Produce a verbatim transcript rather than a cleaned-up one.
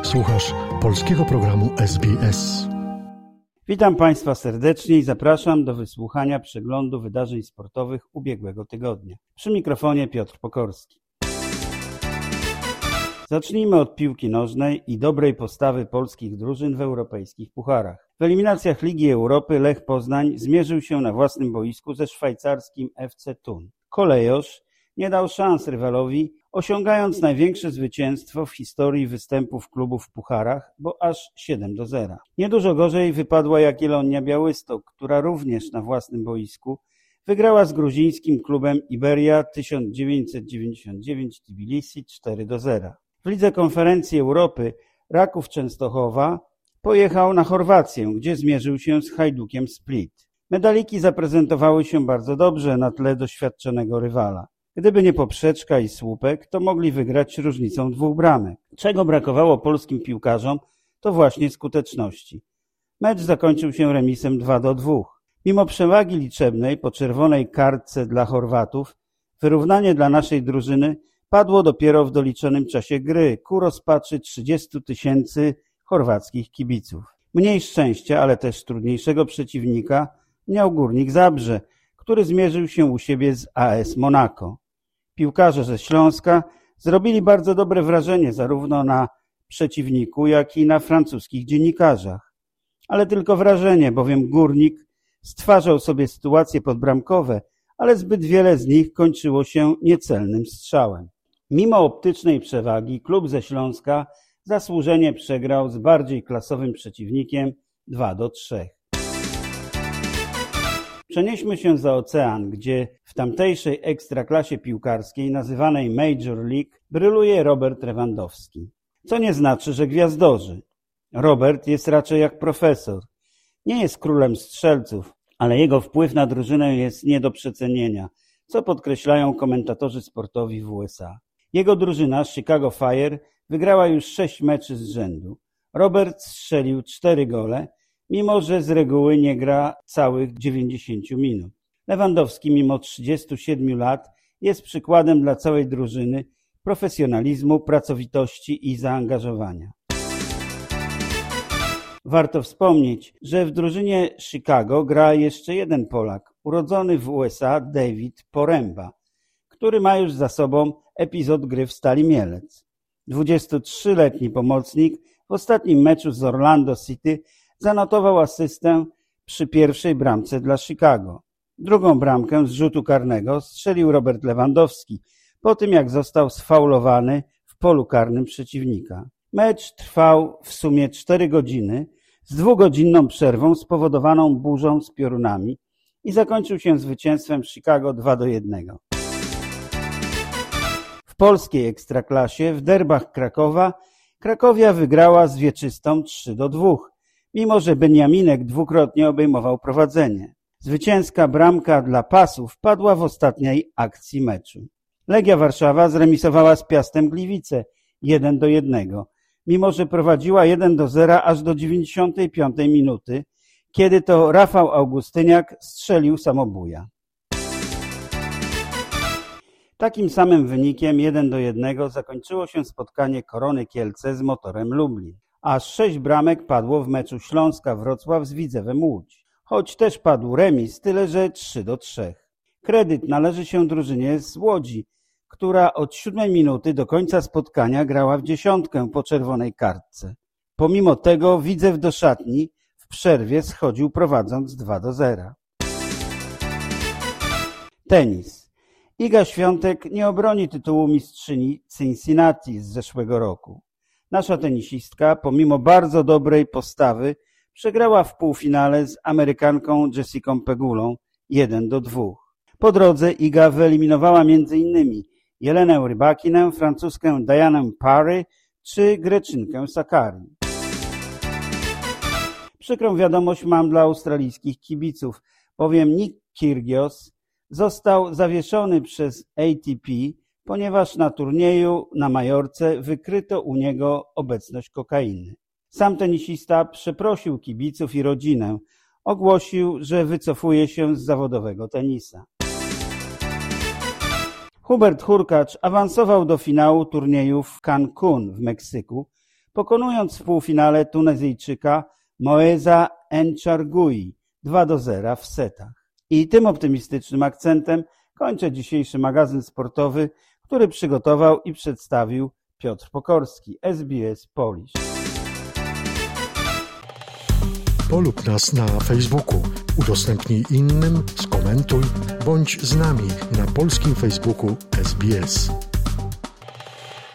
Słuchasz polskiego programu S B S. Witam Państwa serdecznie i zapraszam do wysłuchania przeglądu wydarzeń sportowych ubiegłego tygodnia. Przy mikrofonie Piotr Pokorski. Zacznijmy od piłki nożnej i dobrej postawy polskich drużyn w europejskich pucharach. W eliminacjach Ligi Europy Lech Poznań zmierzył się na własnym boisku ze szwajcarskim F C Thun. Kolejosz nie dał szans rywalowi, osiągając największe zwycięstwo w historii występów klubu w pucharach, bo aż siedem do zera. Niedużo gorzej wypadła Jagiellonia Białystok, która również na własnym boisku wygrała z gruzińskim klubem Iberia tysiąc dziewięćset dziewięćdziesiąt dziewięć Tbilisi cztery do zera. W Lidze Konferencji Europy Raków Częstochowa pojechał na Chorwację, gdzie zmierzył się z Hajdukiem Split. Medaliki zaprezentowały się bardzo dobrze na tle doświadczonego rywala. Gdyby nie poprzeczka i słupek, to mogli wygrać różnicą dwóch bramek. Czego brakowało polskim piłkarzom, to właśnie skuteczności. Mecz zakończył się remisem dwa do dwóch. Mimo przewagi liczebnej po czerwonej kartce dla Chorwatów, wyrównanie dla naszej drużyny padło dopiero w doliczonym czasie gry ku rozpaczy trzydziestu tysięcy chorwackich kibiców. Mniej szczęścia, ale też trudniejszego przeciwnika miał Górnik Zabrze, który zmierzył się u siebie z A S Monaco. Piłkarze ze Śląska zrobili bardzo dobre wrażenie zarówno na przeciwniku, jak i na francuskich dziennikarzach. Ale tylko wrażenie, bowiem Górnik stwarzał sobie sytuacje podbramkowe, ale zbyt wiele z nich kończyło się niecelnym strzałem. Mimo optycznej przewagi klub ze Śląska zasłużenie przegrał z bardziej klasowym przeciwnikiem dwa do trzech. Przenieśmy się za ocean, gdzie w tamtejszej ekstraklasie piłkarskiej nazywanej Major League bryluje Robert Lewandowski. Co nie znaczy, że gwiazdorzy. Robert jest raczej jak profesor. Nie jest królem strzelców, ale jego wpływ na drużynę jest nie do przecenienia, co podkreślają komentatorzy sportowi w U S A. Jego drużyna Chicago Fire wygrała już sześć meczy z rzędu. Robert strzelił cztery gole, mimo że z reguły nie gra całych dziewięćdziesiąt minut. Lewandowski mimo trzydziestu siedmiu lat jest przykładem dla całej drużyny profesjonalizmu, pracowitości i zaangażowania. Warto wspomnieć, że w drużynie Chicago gra jeszcze jeden Polak, urodzony w U S A David Poręba, który ma już za sobą epizod gry w Stali Mielec. dwudziestotrzyletni pomocnik w ostatnim meczu z Orlando City zanotował asystę przy pierwszej bramce dla Chicago. Drugą bramkę z rzutu karnego strzelił Robert Lewandowski po tym, jak został sfaulowany w polu karnym przeciwnika. Mecz trwał w sumie cztery godziny z dwugodzinną przerwą spowodowaną burzą z piorunami i zakończył się zwycięstwem Chicago dwa do jednego. W polskiej ekstraklasie w derbach Krakowa Krakowia wygrała z Wieczystą trzy do dwóch. Mimo że Beniaminek dwukrotnie obejmował prowadzenie. Zwycięska bramka dla Pasów padła w ostatniej akcji meczu. Legia Warszawa zremisowała z Piastem Gliwice jeden do jednego, mimo że prowadziła jeden do zera aż do dziewięćdziesiątej piątej minuty, kiedy to Rafał Augustyniak strzelił samobuja. Takim samym wynikiem jeden do jednego zakończyło się spotkanie Korony Kielce z Motorem Lublin. Aż sześć bramek padło w meczu Śląska Wrocław z Widzewem Łódź. Choć też padł remis, tyle że trzy do trzech. Kredyt należy się drużynie z Łodzi, która od siódmej minuty do końca spotkania grała w dziesiątkę po czerwonej kartce. Pomimo tego Widzew do szatni w przerwie schodził prowadząc dwa do zera. Tenis. Iga Świątek nie obroni tytułu mistrzyni Cincinnati z zeszłego roku. Nasza tenisistka, pomimo bardzo dobrej postawy, przegrała w półfinale z Amerykanką Jessicą Pegulą jeden do dwóch. Po drodze Iga wyeliminowała między innymi Jelenę Rybakinę, Francuzkę Dianę Parry czy Greczynkę Sakari. Przykrą wiadomość mam dla australijskich kibiców, bowiem Nick Kyrgios został zawieszony przez A T P, ponieważ na turnieju na Majorce wykryto u niego obecność kokainy. Sam tenisista przeprosił kibiców i rodzinę. Ogłosił, że wycofuje się z zawodowego tenisa. Hubert Hurkacz awansował do finału turnieju w Cancun w Meksyku pokonując w półfinale Tunezyjczyka Moeza Enchargui dwa do zera w setach. I tym optymistycznym akcentem kończę dzisiejszy magazyn sportowy, który przygotował i przedstawił Piotr Pokorski, S B S Polish. Polub nas na Facebooku, udostępnij innym, skomentuj, bądź z nami na polskim Facebooku S B S.